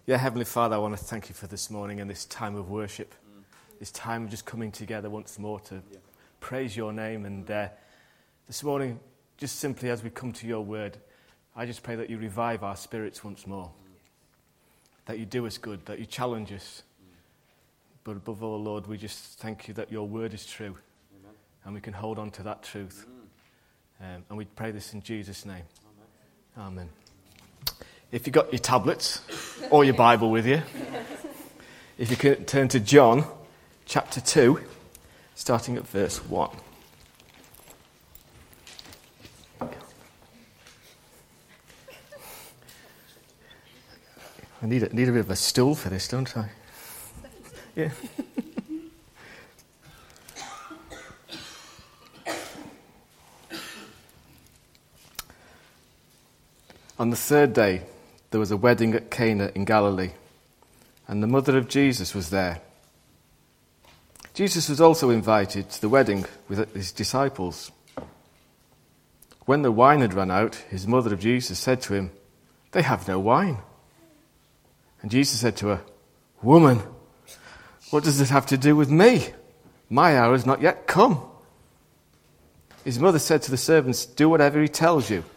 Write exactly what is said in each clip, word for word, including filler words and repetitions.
Yeah, Heavenly Father, I want to thank you for this morning and this time of worship, mm. this time of just coming together once more to yeah. praise your name. And uh, this morning, just simply as we come to your word, I just pray that you revive our spirits once more, mm. that you do us good, that you challenge us. Mm. But above all, Lord, we just thank you that your word is true, Amen. And we can hold on to that truth. Mm. Um, and we pray this in Jesus' name. Amen. Amen. If you've got your tablets or your Bible with you, if you can turn to John chapter two, starting at verse one. I need a, need a bit of a stool for this, don't I? Yeah. On the third day, there was a wedding at Cana in Galilee, and the mother of Jesus was there. Jesus was also invited to the wedding with his disciples. When the wine had run out, his mother of Jesus said to him, "They have no wine." And Jesus said to her, "Woman, what does this have to do with me? My hour has not yet come." His mother said to the servants, "Do whatever he tells you."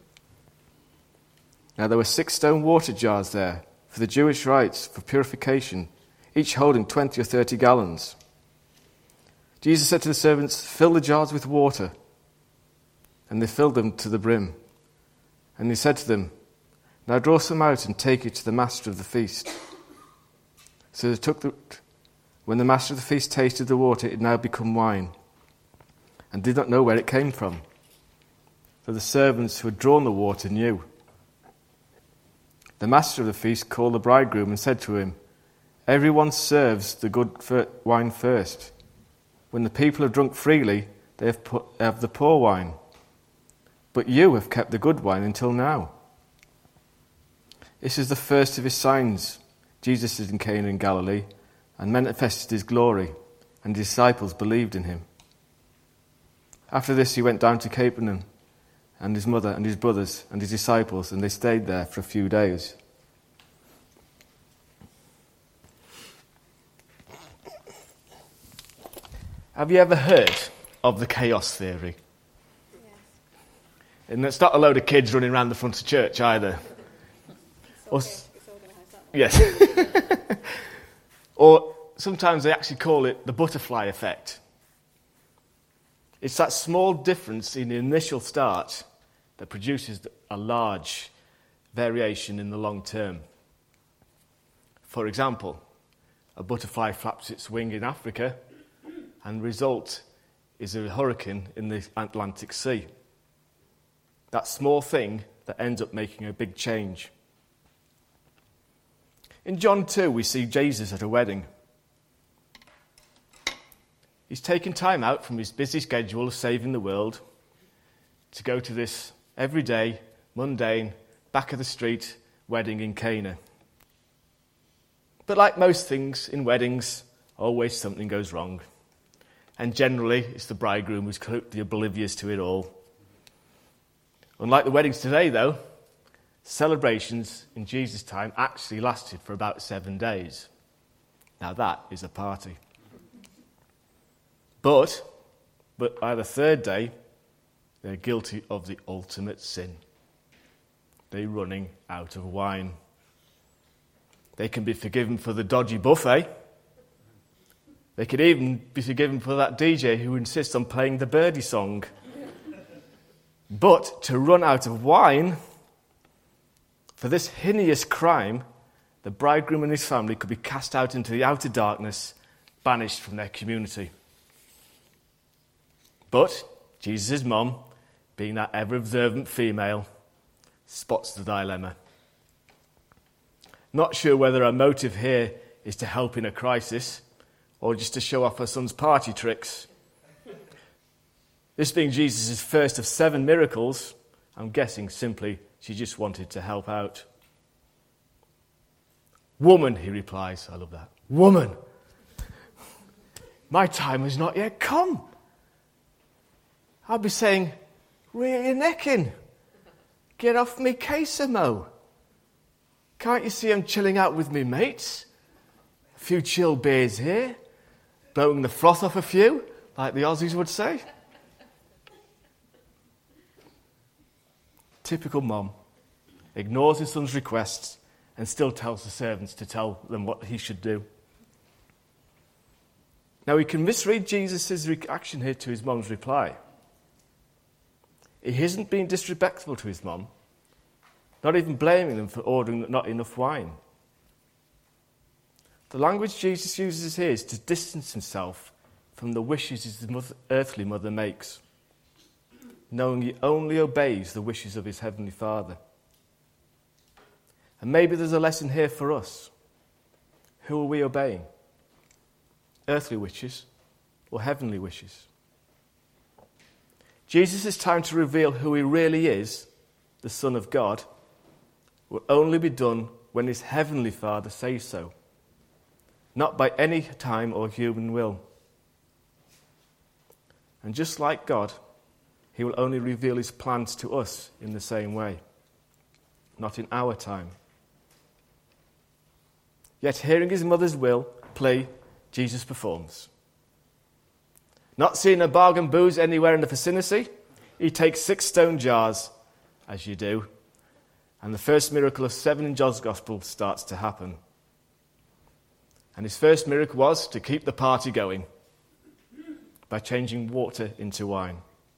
Now there were six stone water jars there for the Jewish rites for purification, each holding twenty or thirty gallons. Jesus said to the servants, "Fill the jars with water." And they filled them to the brim. And he said to them, "Now draw some out and take it to the master of the feast." So they took the... When the master of the feast tasted the water, it had now become wine, and did not know where it came from. For the servants who had drawn the water knew. The master of the feast called the bridegroom and said to him, "Everyone serves the good wine first. When the people have drunk freely, they have, put, have the poor wine. But you have kept the good wine until now." This is the first of his signs. Jesus is in Cana in Galilee, and manifested his glory, and his disciples believed in him. After this he went down to Capernaum, and his mother and his brothers and his disciples, and they stayed there for a few days. Have you ever heard of the chaos theory? Yes. And it's not a load of kids running around the front of church either. It's okay. It's organised, that Yes. Or sometimes they actually call it the butterfly effect. It's that small difference in the initial start that produces a large variation in the long term. For example, a butterfly flaps its wing in Africa, and the result is a hurricane in the Atlantic Sea. That small thing that ends up making a big change. In John two, we see Jesus at a wedding. He's taken time out from his busy schedule of saving the world to go to this everyday, mundane, back-of-the-street wedding in Cana. But like most things in weddings, always something goes wrong. And generally, it's the bridegroom who's completely oblivious to it all. Unlike the weddings today, though, celebrations in Jesus' time actually lasted for about seven days. Now that is a party. But, but by the third day, they're guilty of the ultimate sin. They're running out of wine. They can be forgiven for the dodgy buffet. They could even be forgiven for that D J who insists on playing the Birdie song. But to run out of wine, for this heinous crime, the bridegroom and his family could be cast out into the outer darkness, banished from their community. But Jesus' mum, being that ever-observant female, spots the dilemma. Not sure whether her motive here is to help in a crisis or just to show off her son's party tricks. This being Jesus' first of seven miracles, I'm guessing simply she just wanted to help out. "Woman," he replies, I love that. "Woman, my time has not yet come." I'll be saying, "Where are you necking? Get off me queso. Can't you see I'm chilling out with me mates? A few chill beers here, blowing the froth off a few, like the Aussies would say. Typical mom. Ignores his son's requests and still tells the servants to tell them what he should do. Now we can misread Jesus' reaction here to his mom's reply. He isn't being disrespectful to his mom, not even blaming them for ordering not enough wine. The language Jesus uses here is to distance himself from the wishes his mother, earthly mother makes, knowing he only obeys the wishes of his heavenly Father. And maybe there's a lesson here for us. Who are we obeying? Earthly wishes or heavenly wishes? Jesus' time to reveal who he really is, the Son of God, will only be done when his heavenly Father says so, not by any time or human will. And just like God, he will only reveal his plans to us in the same way, not in our time. Yet hearing his mother's will plea, Jesus performs. Not seeing a bargain booze anywhere in the vicinity, he takes six stone jars, as you do, and the first miracle of seven in John's Gospel starts to happen. And his first miracle was to keep the party going by changing water into wine.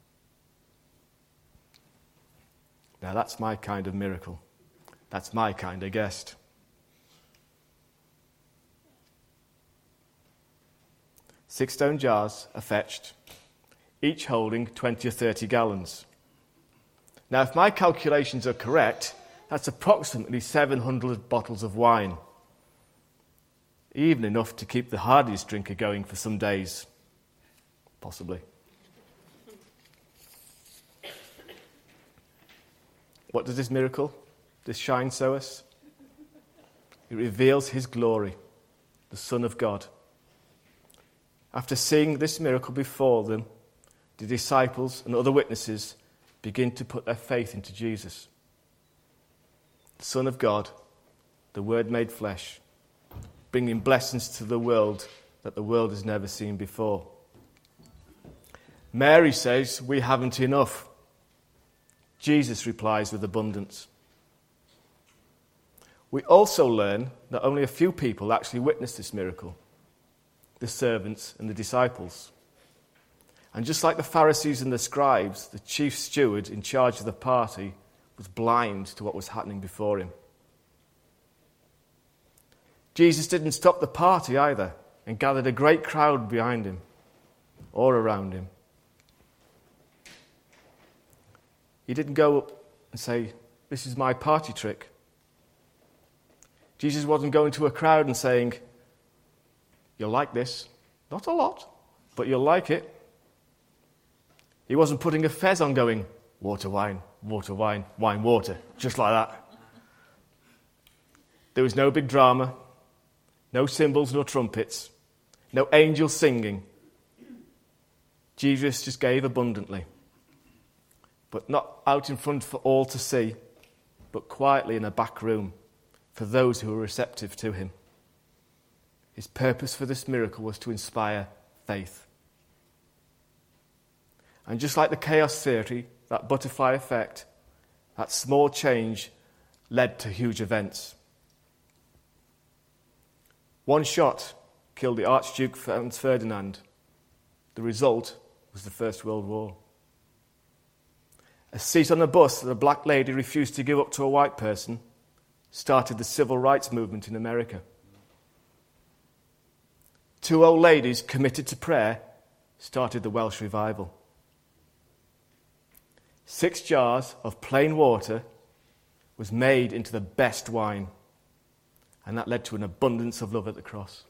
Now that's my kind of miracle. That's my kind of guest. Six stone jars are fetched, each holding twenty or thirty gallons. Now, if my calculations are correct, that's approximately seven hundred bottles of wine. Even enough to keep the hardiest drinker going for some days. Possibly. What does this miracle, this shine, show us? It reveals his glory, the Son of God. After seeing this miracle before them, the disciples and other witnesses begin to put their faith into Jesus, the Son of God, the Word made flesh, bringing blessings to the world that the world has never seen before. Mary says, "We haven't enough." Jesus replies with abundance. We also learn that only a few people actually witnessed this miracle: the servants and the disciples. And just like the Pharisees and the scribes, the chief steward in charge of the party was blind to what was happening before him. Jesus didn't stop the party either and gathered a great crowd behind him or around him. He didn't go up and say, "This is my party trick." Jesus wasn't going to a crowd and saying, "You'll like this. Not a lot, but you'll like it." He wasn't putting a fez on going, "Water, wine, water, wine, wine, water," just like that. There was no big drama, no cymbals nor trumpets, no angels singing. Jesus just gave abundantly, but not out in front for all to see, but quietly in a back room for those who were receptive to him. His purpose for this miracle was to inspire faith. And just like the chaos theory, that butterfly effect, that small change led to huge events. One shot killed the Archduke Franz Ferdinand. The result was the First World War. A seat on a bus that a black lady refused to give up to a white person started the civil rights movement in America. Two old ladies committed to prayer started the Welsh revival. Six jars of plain water was made into the best wine, and that led to an abundance of love at the cross.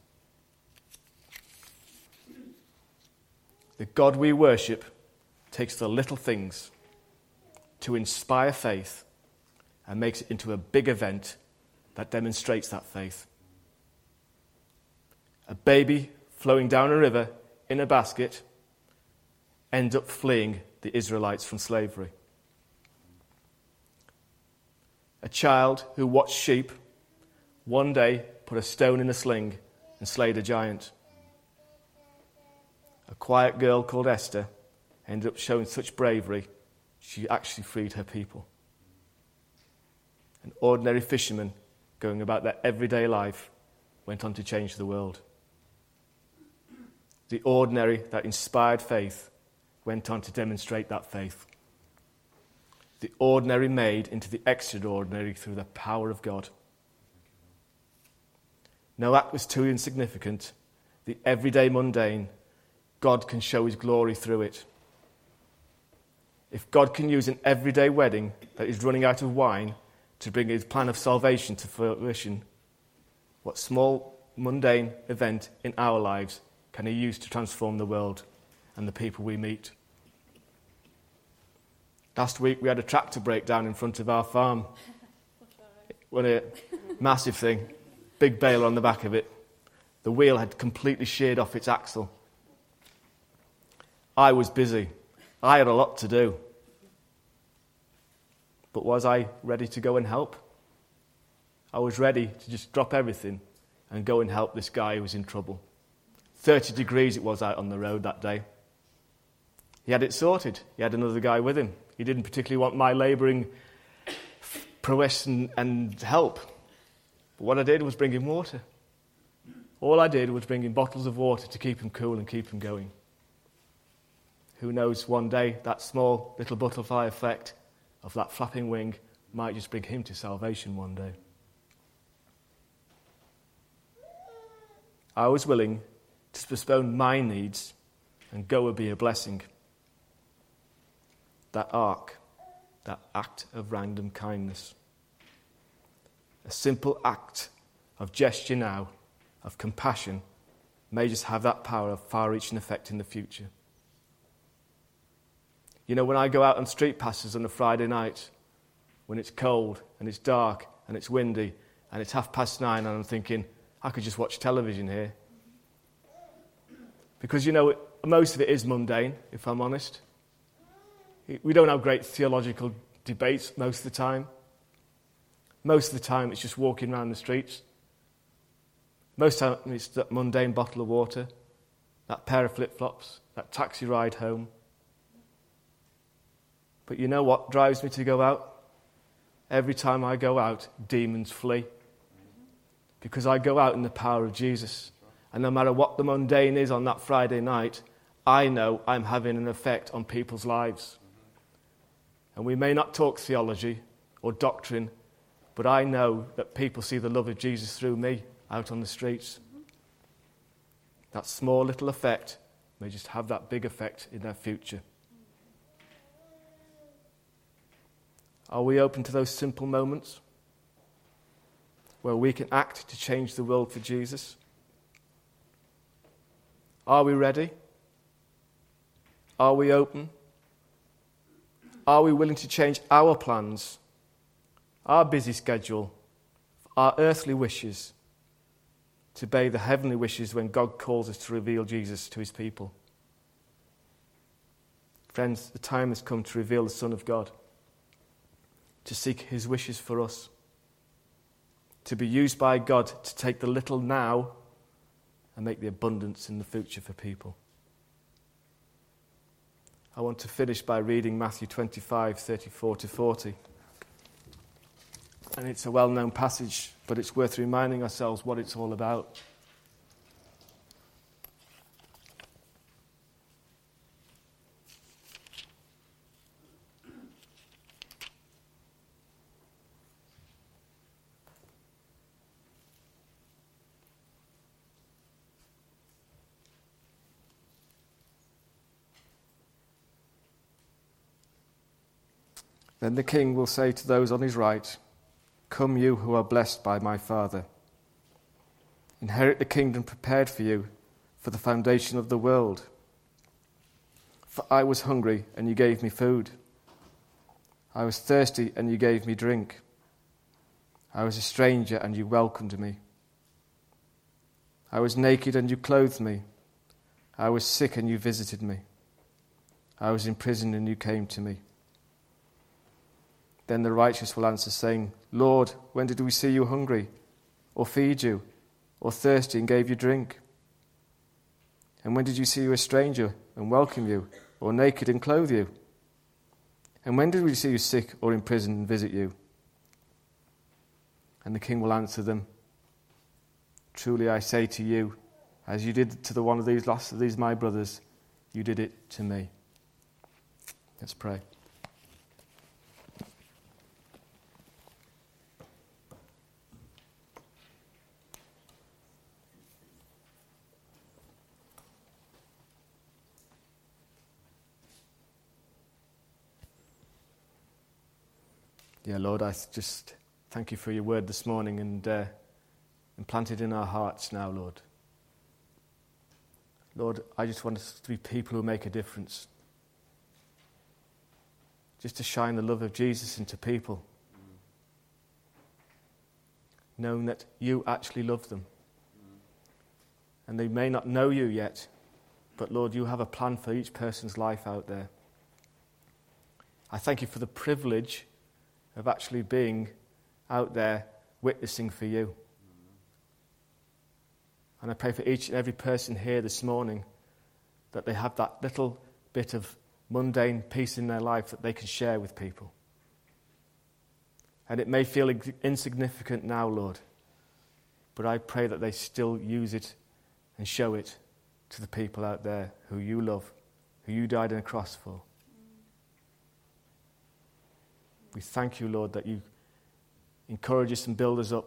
The God we worship takes the little things to inspire faith and makes it into a big event that demonstrates that faith. A baby flowing down a river in a basket ends up fleeing the Israelites from slavery. A child who watched sheep one day put a stone in a sling and slayed a giant. A quiet girl called Esther ended up showing such bravery, she actually freed her people. An ordinary fisherman going about their everyday life went on to change the world. The ordinary that inspired faith went on to demonstrate that faith. The ordinary made into the extraordinary through the power of God. No act was too insignificant. The everyday mundane, God can show his glory through it. If God can use an everyday wedding that is running out of wine to bring his plan of salvation to fruition, what small, mundane event in our lives can he use to transform the world and the people we meet? Last week we had a tractor breakdown in front of our farm. What a massive thing. Big baler on the back of it. The wheel had completely sheared off its axle. I was busy. I had a lot to do. But was I ready to go and help? I was ready to just drop everything and go and help this guy who was in trouble. thirty degrees it was out on the road that day. He had it sorted. He had another guy with him. He didn't particularly want my labouring prowess and, and help. But what I did was bring him water. All I did was bring him bottles of water to keep him cool and keep him going. Who knows, one day that small little butterfly effect of that flapping wing might just bring him to salvation one day. I was willing to postpone my needs and go and be a blessing. That ark, that act of random kindness. A simple act of gesture now, of compassion, may just have that power of far-reaching effect in the future. You know, when I go out on street passes on a Friday night, when it's cold and it's dark and it's windy and it's half past nine and I'm thinking, I could just watch television here. Because, you know, most of it is mundane, if I'm honest. We don't have great theological debates most of the time. Most of the time it's just walking around the streets. Most of the time it's that mundane bottle of water, that pair of flip-flops, that taxi ride home. But you know what drives me to go out? Every time I go out, demons flee. Because I go out in the power of Jesus. And no matter what the mundane is on that Friday night, I know I'm having an effect on people's lives. And we may not talk theology or doctrine, but I know that people see the love of Jesus through me out on the streets. That small little effect may just have that big effect in their future. Are we open to those simple moments where we can act to change the world for Jesus? Are we ready? Are we open? Are we willing to change our plans, our busy schedule, our earthly wishes, to obey the heavenly wishes when God calls us to reveal Jesus to his people? Friends, the time has come to reveal the Son of God, to seek his wishes for us, to be used by God to take the little now and make the abundance in the future for people. I want to finish by reading Matthew twenty-five, thirty-four to forty. And it's a well-known passage, but it's worth reminding ourselves what it's all about. Then the king will say to those on his right, "Come, you who are blessed by my Father. Inherit the kingdom prepared for you for the foundation of the world. For I was hungry, and you gave me food. I was thirsty, and you gave me drink. I was a stranger, and you welcomed me. I was naked, and you clothed me. I was sick, and you visited me. I was in prison, and you came to me." Then the righteous will answer, saying, "Lord, when did we see you hungry or feed you, or thirsty and gave you drink? And when did you see you a stranger and welcome you, or naked and clothe you? And when did we see you sick or in prison and visit you?" And the king will answer them, "Truly I say to you, as you did to the one of these last of these my brothers, you did it to me." Let's pray. Yeah, Lord, I just thank you for your word this morning and uh, implanted in our hearts now, Lord. Lord, I just want us to be people who make a difference. Just to shine the love of Jesus into people. Knowing that you actually love them. And they may not know you yet, but Lord, you have a plan for each person's life out there. I thank you for the privilege of actually being out there witnessing for you. And I pray for each and every person here this morning that they have that little bit of mundane peace in their life that they can share with people. And it may feel insignificant now, Lord, but I pray that they still use it and show it to the people out there who you love, who you died on a cross for. We thank you, Lord, that you encourage us and build us up.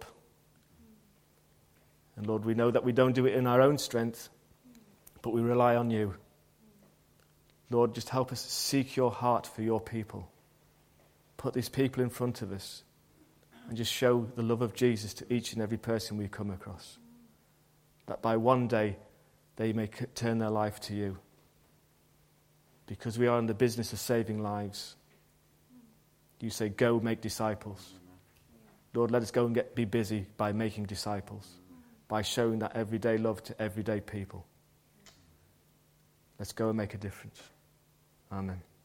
And Lord, we know that we don't do it in our own strength, but we rely on you. Lord, just help us seek your heart for your people. Put these people in front of us and just show the love of Jesus to each and every person we come across. That by one day they may turn their life to you. Because we are in the business of saving lives. You say, go make disciples. Lord, let us go and get be busy by making disciples, by showing that everyday love to everyday people. Let's go and make a difference. Amen.